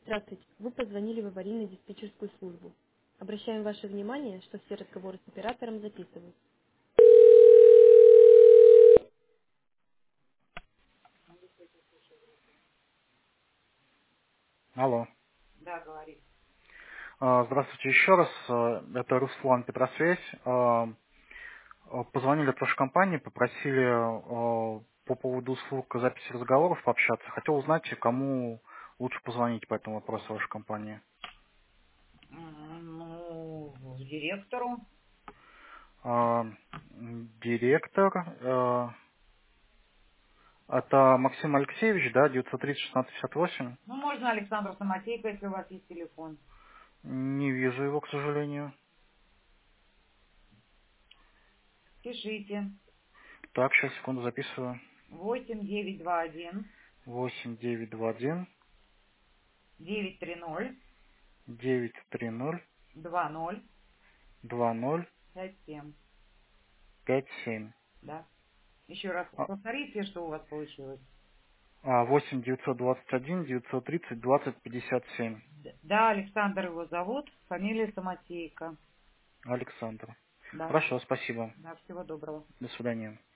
Здравствуйте. Вы позвонили в аварийную диспетчерскую службу. Обращаем ваше внимание, что все разговоры с оператором записывают. Алло. Да, говорит. Здравствуйте еще раз. Это Руслан Петросвязь. Позвонили от вашей компании, попросили по поводу услуг записи разговоров пообщаться. Хотел узнать, кому лучше позвонить по этому вопросу вашей компании. Ну, директору. А, Директор. Это Максим Алексеевич, да, 930-1658. Ну, можно Александр Самотейко, если у вас есть телефон. Не вижу его, к сожалению. Пишите. Так, сейчас, секунду, записываю. 8921 8921 930 930 20 20 57. 57. Да. Еще раз повторите, что у вас получилось. 8 921 930 20 57. Да, Александр его зовут, фамилия Самотейко. Александр. Да. Хорошо, спасибо. Да, всего доброго. До свидания.